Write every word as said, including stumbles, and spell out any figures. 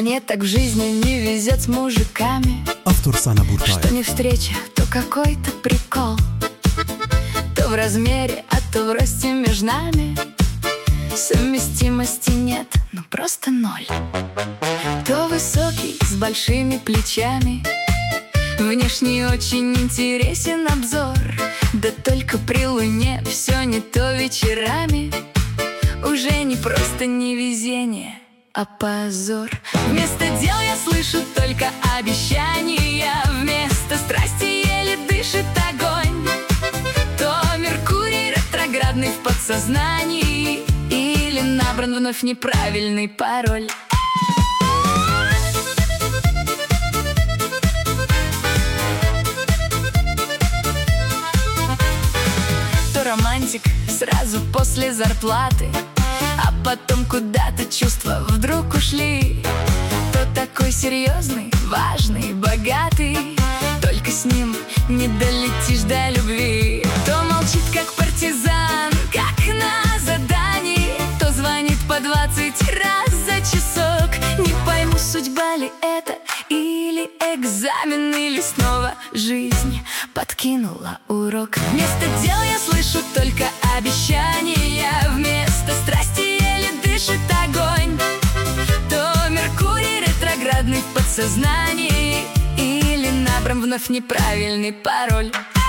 Мне так в жизни не везет с мужиками. Автор Сана Буртаев. Что не встреча, то какой-то прикол. То в размере, а то в росте между нами. Совместимости нет, ну просто ноль. То высокий, с большими плечами, внешне очень интересен обзор. Да только при луне все не то вечерами. Уже не просто невезение, а позор. Вместо дел я слышу только обещания. Вместо страсти еле дышит огонь. То Меркурий ретроградный в подсознании, или набран вновь неправильный пароль. То романтик сразу после зарплаты, а потом куда-то чувства вдруг ушли. То такой серьезный, важный, богатый, только с ним не долетишь до любви. То молчит как партизан, как на задании, то звонит по двадцать раз за часок. Не пойму, судьба ли это или экзамен, или снова жизнь подкинула урок. Вместо дел я слышу только обещания. Вместо страсти еле дышит огонь. То Меркурий ретроградный в подсознании, или набран вновь неправильный пароль.